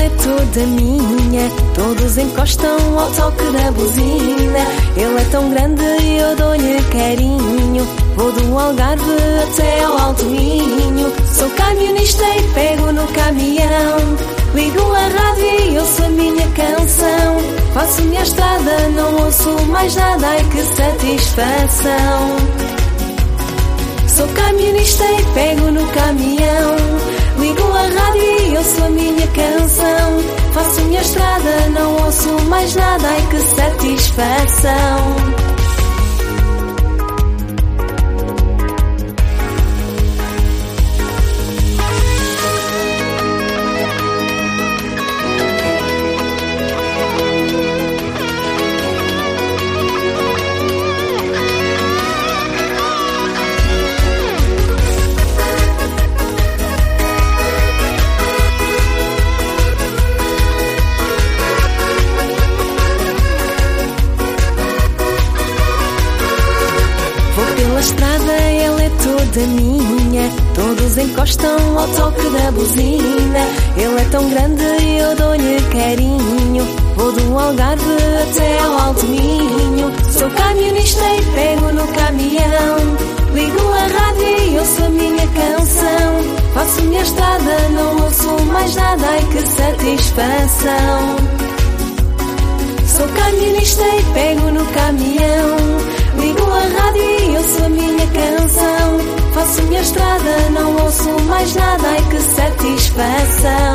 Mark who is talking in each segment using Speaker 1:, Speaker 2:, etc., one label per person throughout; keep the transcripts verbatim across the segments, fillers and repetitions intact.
Speaker 1: é toda minha. Todos encostam ao toque da buzina. Ele é tão grande e eu dou-lhe carinho. Vou do Algarve até ao Alto Minho. Sou camionista e pego no caminhão. Ligo a rádio e ouço a minha canção. Faço minha estrada, não ouço mais nada. Ai que satisfação. Sou camionista e pego no caminhão. Ligo a rádio e ouço a minha canção. Faço minha estrada, não ouço mais nada. Ai que satisfação. Pela estrada ela é toda minha. Todos encostam ao toque da buzina. Ele é tão grande e eu dou-lhe carinho. Vou do Algarve até ao Alto Minho. Sou camionista e pego no caminhão. Ligo a rádio e ouço a minha canção. Faço minha estrada, não ouço mais nada. Ai que satisfação. Sou camionista e pego no caminhão. Ligo a rádio e ouço a minha canção. Faço minha estrada, não ouço mais nada. Ai que satisfação.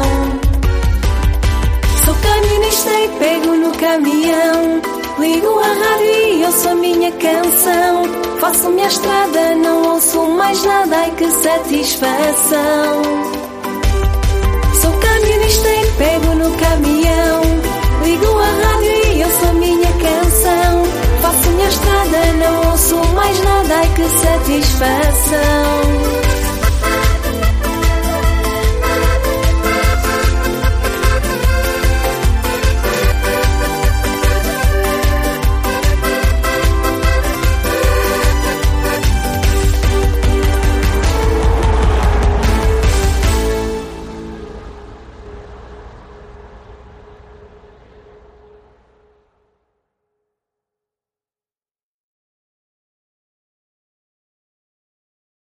Speaker 1: Sou camionista e pego no caminhão. Ligo a rádio e ouço a minha canção. Faço minha estrada, não ouço mais nada. Ai que satisfação. Sou camionista e pego no caminhão. Ligo a rádio e ouço a minha canção. Faço minha estrada, não ouço mais nada. Ai que satisfação.